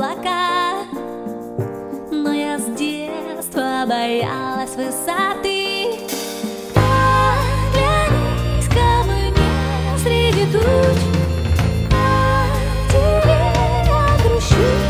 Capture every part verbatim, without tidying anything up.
облака, но я с детства боялась высоты. Оглянись ко мне среди туч, а деревья грущут.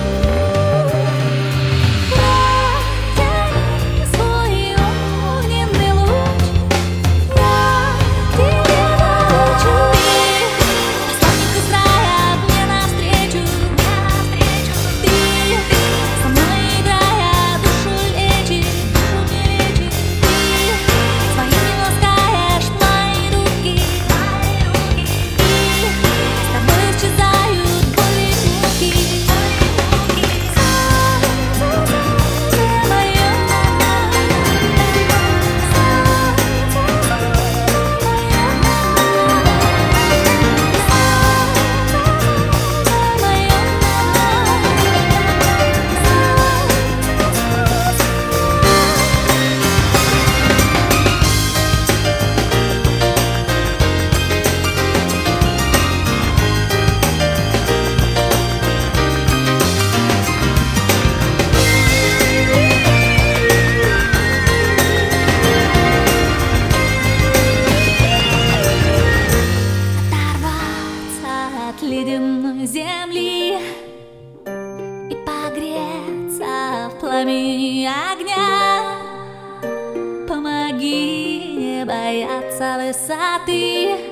Протяни свой огненный луч, я тебе хочу. Посланник из рая мне навстречу, навстречу. Ты со мной играя, душу лечишь, душу не лечишь. Ты своими ласкаешь мои руки, мои руки. И с тобой исчезают боли и муки, боли и муки. Солнце мое, оторваться от ледяной земли и погреться в пламени огня. Помоги не бояться высоты.